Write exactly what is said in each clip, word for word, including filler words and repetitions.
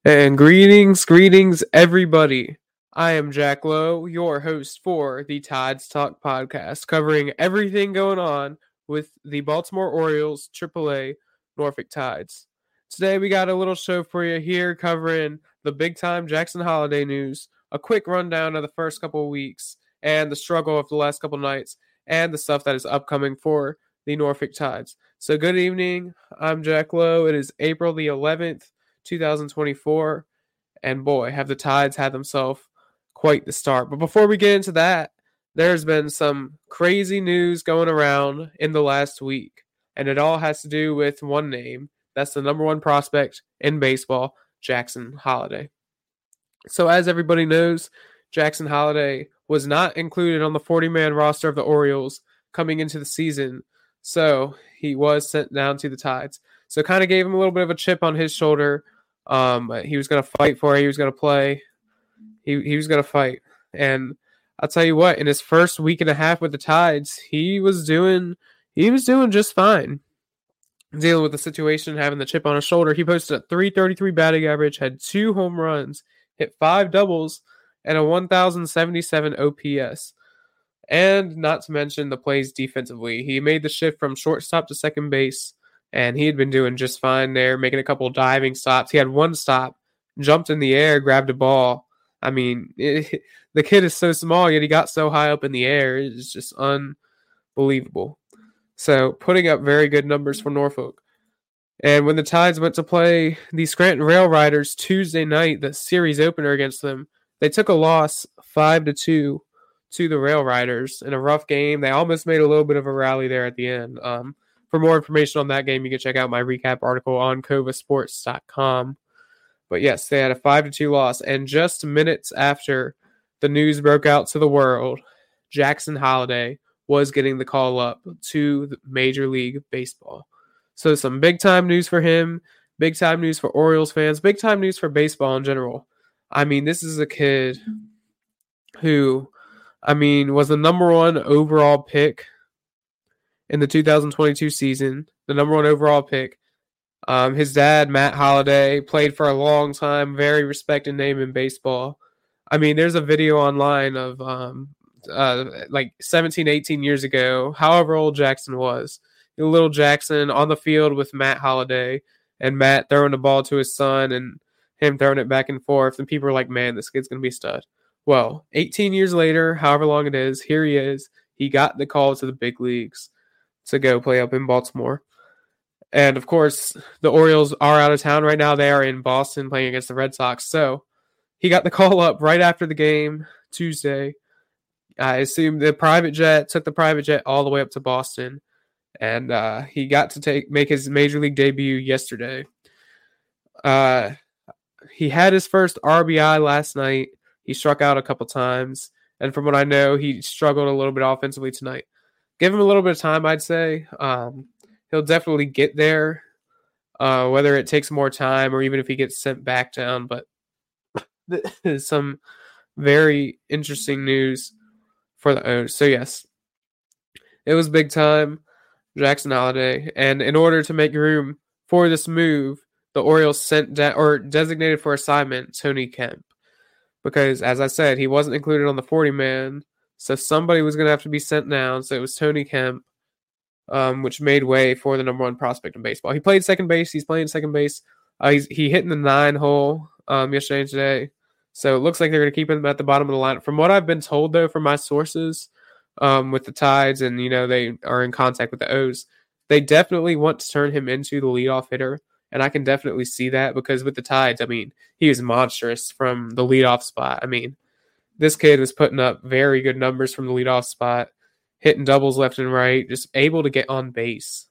And greetings, greetings, everybody. I am Jack Lowe, your host for the Tides Talk podcast, covering everything going on with the Baltimore Orioles triple A Norfolk Tides. Today we got a little show for you here covering the big-time Jackson Holliday news, a quick rundown of the first couple of weeks, and the struggle of the last couple of nights, and the stuff that is upcoming for the Norfolk Tides. So good evening, I'm Jack Lowe. It is April the eleventh, twenty twenty-four, and boy, have the Tides had themselves quite the start. But before we get into that, there's been some crazy news going around in the last week, and it all has to do with one name. That's the number one prospect in baseball, Jackson Holliday. So as everybody knows, Jackson Holliday was not included on the forty-man roster of the Orioles coming into the season, so he was sent down to the Tides. So kind of gave him a little bit of a chip on his shoulder. Um, he was going to fight for it. He was going to play. He he was going to fight. And I'll tell you what, in his first week and a half with the Tides, he was doing he was doing just fine. Dealing with the situation, having the chip on his shoulder. He posted a three thirty-three batting average, had two home runs, hit five doubles, and a one thousand seventy-seven O P S. And not to mention the plays defensively. He made the shift from shortstop to second base, and he had been doing just fine there, making a couple diving stops. He had one stop, jumped in the air, grabbed a ball. I mean, it, the kid is so small, yet he got so high up in the air. It's just unbelievable. So putting up very good numbers for Norfolk. And when the Tides went to play the Scranton Rail Riders Tuesday night, the series opener against them, they took a loss five to two to the Rail Riders in a rough game. They almost made a little bit of a rally there at the end. Um, for more information on that game, you can check out my recap article on cova sports dot com. But yes, they had a five to two loss. And just minutes after the news broke out to the world, Jackson Holliday was getting the call up to the Major League Baseball. So some big-time news for him, big-time news for Orioles fans, big-time news for baseball in general. I mean, this is a kid who, I mean, was the number one overall pick in the two thousand twenty-two season, the number one overall pick. Um, his dad, Matt Holliday, played for a long time, very respected name in baseball. I mean, there's a video online of um, uh, like seventeen, eighteen years ago, however old Jackson was. Little Jackson on the field with Matt Holliday, and Matt throwing the ball to his son and him throwing it back and forth. And people are like, man, this kid's going to be a stud. Well, eighteen years later, however long it is, here he is. He got the call to the big leagues to go play up in Baltimore. And, of course, the Orioles are out of town right now. They are in Boston playing against the Red Sox. So he got the call up right after the game Tuesday. I assume the private jet, took the private jet all the way up to Boston. And uh, he got to take make his Major League debut yesterday. Uh, he had his first R B I last night. He struck out a couple times. And from what I know, he struggled a little bit offensively tonight. Give him a little bit of time, I'd say. Um, he'll definitely get there, uh, whether it takes more time or even if he gets sent back down. But there's some very interesting news for the O's. So, yes, it was big time. Jackson Holliday, and in order to make room for this move, the Orioles sent de- or designated for assignment Tony Kemp, because as I said, he wasn't included on the forty-man, so somebody was going to have to be sent down. So it was Tony Kemp, um, which made way for the number one prospect in baseball. He played second base. He's playing second base. Uh, he's he hit in the nine hole um, yesterday and today, so it looks like they're going to keep him at the bottom of the lineup. From what I've been told, though, from my sources. Um, with the Tides, and you know they are in contact with the O's, they definitely want to turn him into the leadoff hitter, and I can definitely see that because with the Tides, I mean, he was monstrous from the leadoff spot. I mean, this kid was putting up very good numbers from the leadoff spot, hitting doubles left and right, just able to get on base.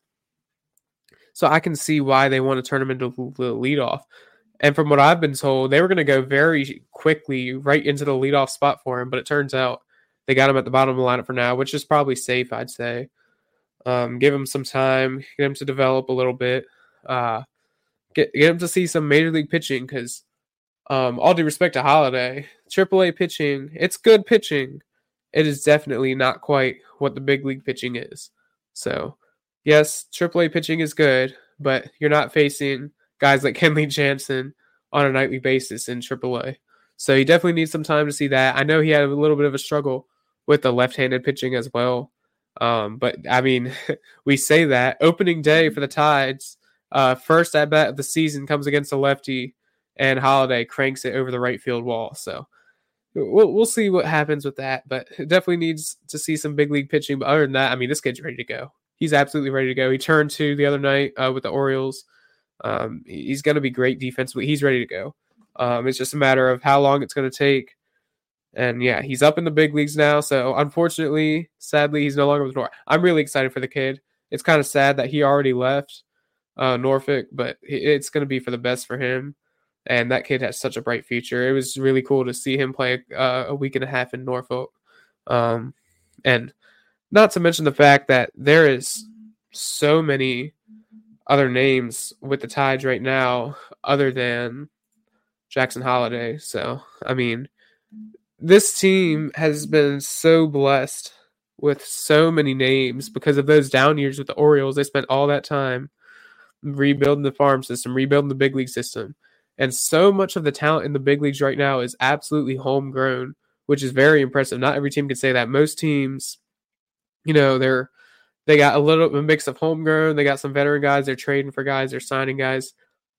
So I can see why they want to turn him into the leadoff. And from what I've been told, they were going to go very quickly right into the leadoff spot for him, but it turns out they got him at the bottom of the lineup for now, which is probably safe, I'd say. Um, give him some time, get him to develop a little bit, uh, get get him to see some major league pitching. Because, um, all due respect to Holliday, triple A pitching, it's good pitching. It is definitely not quite what the big league pitching is. So, yes, triple A pitching is good, but you're not facing guys like Kenley Jansen on a nightly basis in triple A. So he definitely needs some time to see that. I know he had a little bit of a struggle with the left-handed pitching as well. Um, but, I mean, we say that. Opening day for the Tides, uh, first at bat of the season comes against a lefty, and Holiday cranks it over the right field wall. So we'll, we'll see what happens with that. But it definitely needs to see some big league pitching. But other than that, I mean, this kid's ready to go. He's absolutely ready to go. He turned to the other night uh, with the Orioles. Um, he's going to be great defensively. He's ready to go. Um, it's just a matter of how long it's going to take. And, yeah, he's up in the big leagues now. So, unfortunately, sadly, he's no longer with Norfolk. I'm really excited for the kid. It's kind of sad that he already left uh, Norfolk, but it's going to be for the best for him. And that kid has such a bright future. It was really cool to see him play uh, a week and a half in Norfolk. Um, and not to mention the fact that there is so many other names with the Tides right now other than Jackson Holiday. So, I mean, this team has been so blessed with so many names because of those down years with the Orioles. They spent all that time rebuilding the farm system, rebuilding the big league system. And so much of the talent in the big leagues right now is absolutely homegrown, which is very impressive. Not every team can say that. Most teams, you know, they're they got a little a mix of homegrown. They got some veteran guys. They're trading for guys. They're signing guys.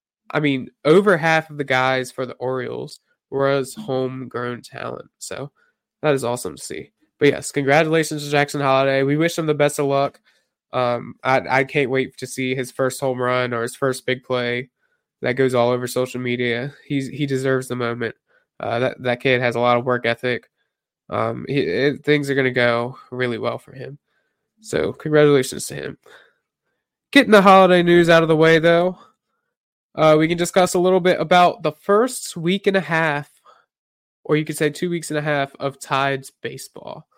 I mean, over half of the guys for the Orioles was homegrown talent. So that is awesome to see. But yes, congratulations to Jackson Holiday. We wish him the best of luck. Um, I, I can't wait to see his first home run or his first big play. That goes all over social media. He's he deserves the moment. Uh, that that kid has a lot of work ethic. Um, he, it, things are going to go really well for him. So congratulations to him. Getting the holiday news out of the way, though, uh, we can discuss a little bit about the first week and a half, or you could say two weeks and a half of Tides baseball.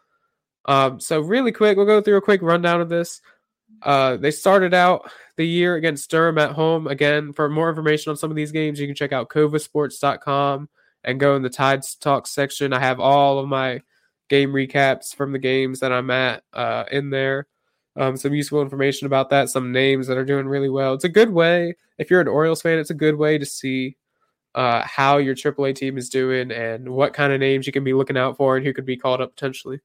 Um, so really quick, we'll go through a quick rundown of this. Uh, they started out the year against Durham at home. Again, for more information on some of these games, you can check out cova sports dot com and go in the Tides Talk section. I have all of my game recaps from the games that I'm at uh, in there. Um, some useful information about that, some names that are doing really well. It's a good way, if you're an Orioles fan, it's a good way to see uh, how your triple A team is doing and what kind of names you can be looking out for and who could be called up potentially.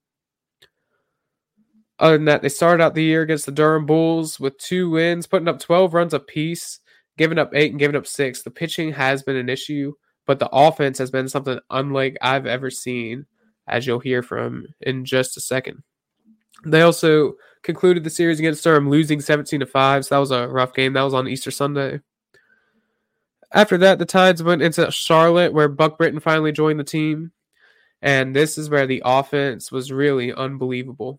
Other than that, they started out the year against the Durham Bulls with two wins, putting up twelve runs apiece, giving up eight and giving up six. The pitching has been an issue, but the offense has been something unlike I've ever seen, as you'll hear from in just a second. They also concluded the series against Durham, losing seventeen to five, so that was a rough game. That was on Easter Sunday. After that, the Tides went into Charlotte, where Buck Britton finally joined the team, and this is where the offense was really unbelievable.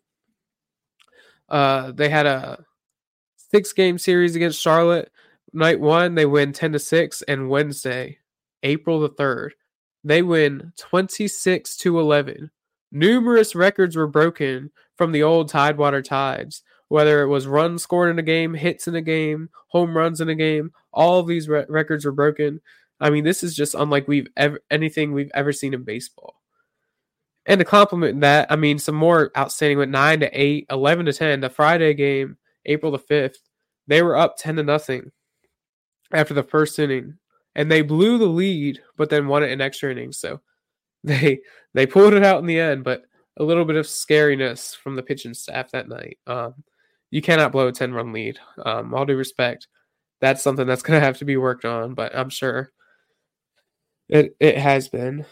Uh, they had a six-game series against Charlotte. Night one, they win ten to six, and Wednesday, April the third, they win twenty-six to eleven. Numerous records were broken from the old Tidewater Tides, whether it was runs scored in a game, hits in a game, home runs in a game. All of these re- records were broken. I mean, this is just unlike we've ever anything we've ever seen in baseball. And to complement that, I mean, some more outstanding went nine to eight, eleven to ten. The Friday game, April the fifth, they were up ten to nothing after the first inning, and they blew the lead, but then won it in extra innings. So they they pulled it out in the end, but a little bit of scariness from the pitching staff that night. Um, you cannot blow a ten-run lead. Um, all due respect, that's something that's going to have to be worked on, but I'm sure it it has been.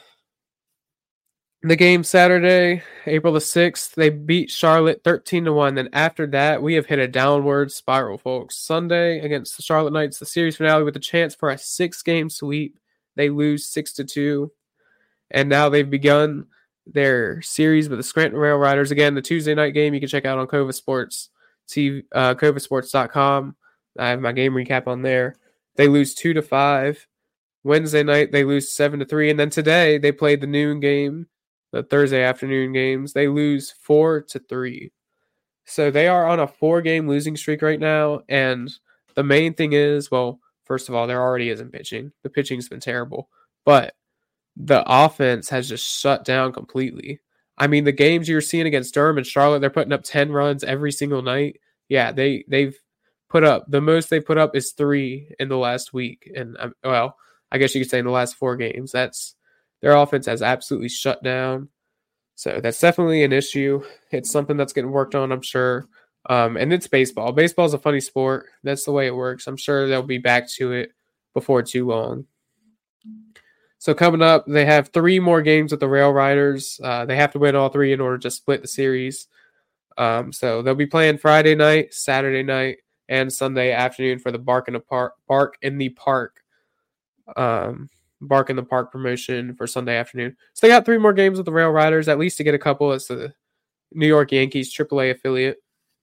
The game Saturday, April the sixth, they beat Charlotte thirteen to one. Then after that, we have hit a downward spiral, folks. Sunday against the Charlotte Knights, the series finale with a chance for a six-game sweep. They lose six to two. And now they've begun their series with the Scranton Rail Riders. Again, the Tuesday night game you can check out on Cova Sports, uh, cova sports dot com. I have my game recap on there. They lose two to five. Wednesday night, they lose seven to three. And then today, they played the noon game. The Thursday afternoon games, they lose four to three. So they are on a four-game losing streak right now, and the main thing is, well, first of all, there already isn't pitching. The pitching's been terrible, but the offense has just shut down completely. I mean, the games you're seeing against Durham and Charlotte, they're putting up ten runs every single night. Yeah, they, they've put up, the most they put up is three in the last week, and, well, I guess you could say in the last four games. That's their offense has absolutely shut down. So that's definitely an issue. It's something that's getting worked on, I'm sure. Um, and it's baseball. Baseball is a funny sport. That's the way it works. I'm sure they'll be back to it before too long. So coming up, they have three more games with the Rail Riders. Uh, they have to win all three in order to split the series. Um, so they'll be playing Friday night, Saturday night, and Sunday afternoon for the Bark in the Park, Bark in the Park, um, Bark in the Park promotion for Sunday afternoon. So they got three more games with the Rail Riders, at least to get a couple as the New York Yankees triple A affiliate.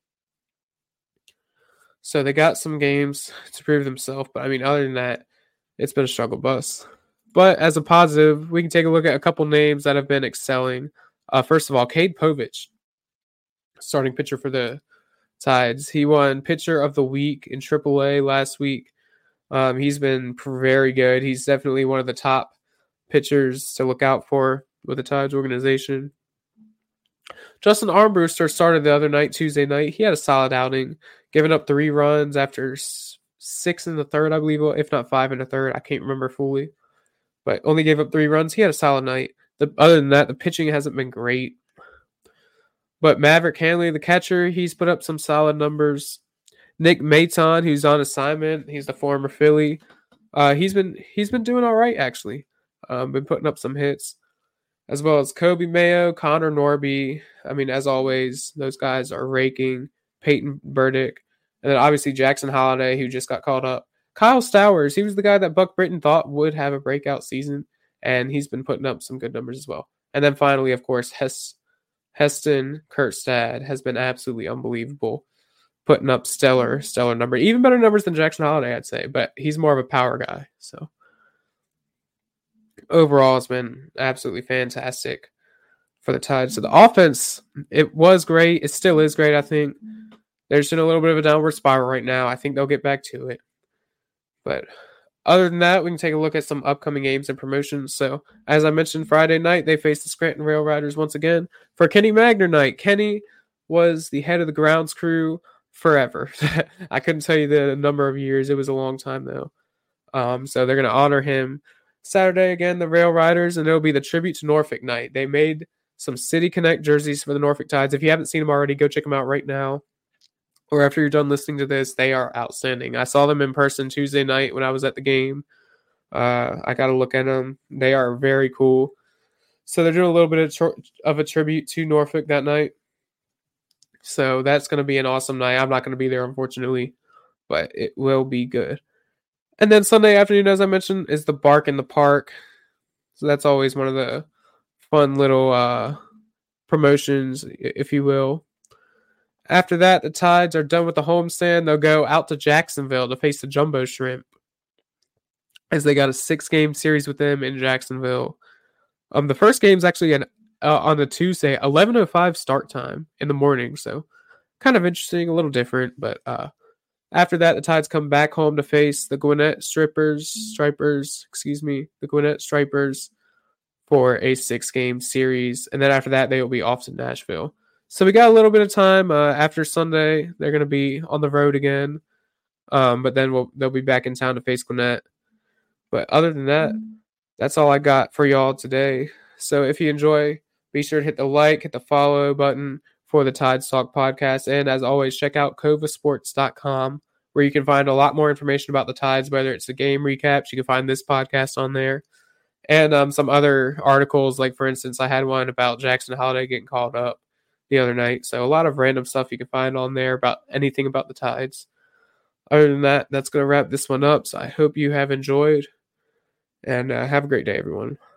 So they got some games to prove themselves, but I mean, other than that, it's been a struggle bus. But as a positive, we can take a look at a couple names that have been excelling. Uh, first of all, Cade Povich, starting pitcher for the Tides. He won Pitcher of the Week in triple A last week. Um, he's been very good. He's definitely one of the top pitchers to look out for with the Tides organization. Justin Armbruster started the other night, Tuesday night. He had a solid outing, giving up three runs after six in the third, I believe, if not five in the third. I can't remember fully. But only gave up three runs. He had a solid night. The, other than that, the pitching hasn't been great. But Maverick Hanley, the catcher, he's put up some solid numbers. Nick Maton, who's on assignment, he's the former Philly. Uh, he's been he's been doing all right, actually. Um, been putting up some hits. As well as Kobe Mayo, Connor Norby. I mean, as always, those guys are raking. Peyton Burdick. And then obviously Jackson Holiday, who just got called up. Kyle Stowers, he was the guy that Buck Britton thought would have a breakout season, and he's been putting up some good numbers as well. And then finally, of course, Hes- Heston Kjerstad has been absolutely unbelievable, putting up stellar, stellar numbers. Even better numbers than Jackson Holiday, I'd say, but he's more of a power guy. So overall, it's been absolutely fantastic for the Tides. So the offense, it was great. It still is great, I think. There's in a little bit of a downward spiral right now. I think they'll get back to it. But other than that, we can take a look at some upcoming games and promotions. So, as I mentioned, Friday night, they faced the Scranton Rail Riders once again for Kenny Magner night. Kenny was the head of the grounds crew forever. I couldn't tell you the number of years. It was a long time, though. Um, so, they're going to honor him Saturday again, the Rail Riders, and it'll be the Tribute to Norfolk night. They made some City Connect jerseys for the Norfolk Tides. If you haven't seen them already, go check them out right now. Or after you're done listening to this, they are outstanding. I saw them in person Tuesday night when I was at the game. Uh, I got to look at them. They are very cool. So they're doing a little bit of, tr- of a tribute to Norfolk that night. So that's going to be an awesome night. I'm not going to be there, unfortunately, but it will be good. And then Sunday afternoon, as I mentioned, is the Bark in the Park. So that's always one of the fun little uh, promotions, if you will. After that, the Tides are done with the homestand. They'll go out to Jacksonville to face the Jumbo Shrimp, as they got a six-game series with them in Jacksonville. Um, the first game is actually an, uh, on the Tuesday, eleven oh five start time in the morning, so kind of interesting, a little different. But uh, after that, the Tides come back home to face the Gwinnett Strippers, Stripers, excuse me, the Gwinnett Stripers for a six-game series, and then after that, they will be off to Nashville. So we got a little bit of time. Uh, after Sunday, they're going to be on the road again. Um, but then we'll, they'll be back in town to face Gwinnett. But other than that, that's all I got for y'all today. So if you enjoy, be sure to hit the like, hit the follow button for the Tides Talk podcast. And as always, check out cova sports dot com, where you can find a lot more information about the Tides, whether it's the game recaps. You can find this podcast on there. And um, some other articles, like, for instance, I had one about Jackson Holiday getting called up the other night. So a lot of random stuff you can find on there about anything about the Tides. Other than that, that's going to wrap this one up. So I hope you have enjoyed, and uh, have a great day, everyone.